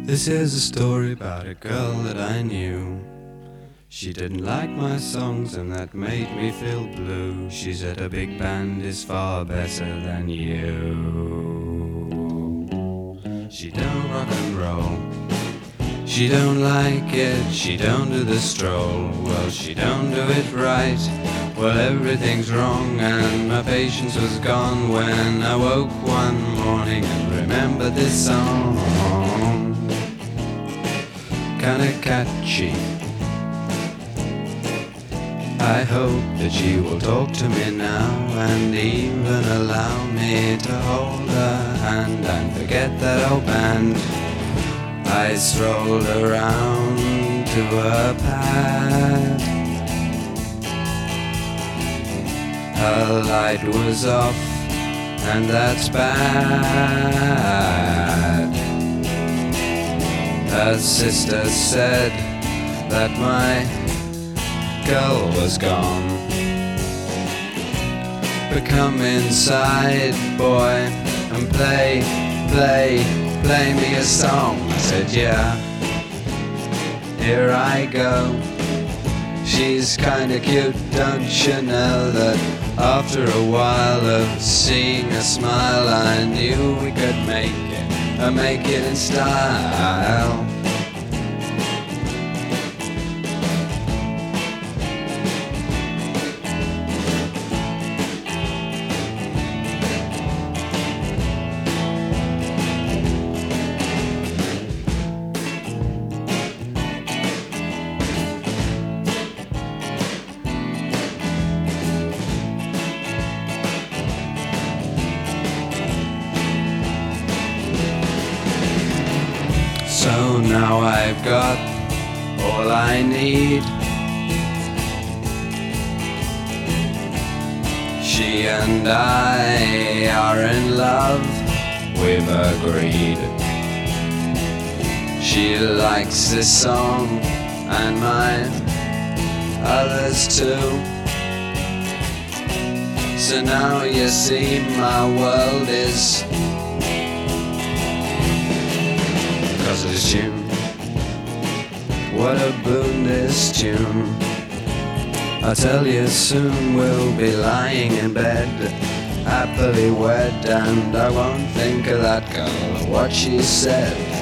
This is a story about a girl that I knew. She didn't like my songs and that made me feel blue. She said a big band is far better than you. She don't rock and roll, she don't like it, she don't do the stroll. Well, she don't do it right, well everything's wrong. And my patience was gone when I woke one morning and remembered this song. Kinda catchy, I hope that she will talk to me now and even allow me to hold her hand and forget that old band. I strolled around to her pad. Her light was off and that's bad. Her sister said that my girl was gone. But come inside, boy, and play me a song. I said, yeah, here I go. She's kinda cute, don't you know that after a while of seeing her smile, I knew we could make it, and make it in style. So now I've got all I need. She and I are in love, we've agreed. She likes this song and mine, others too. So now you see my world is because of this tune. What a boon this tune. I'll tell you soon we'll be lying in bed, happily wed, and I won't think of that girl or what she said.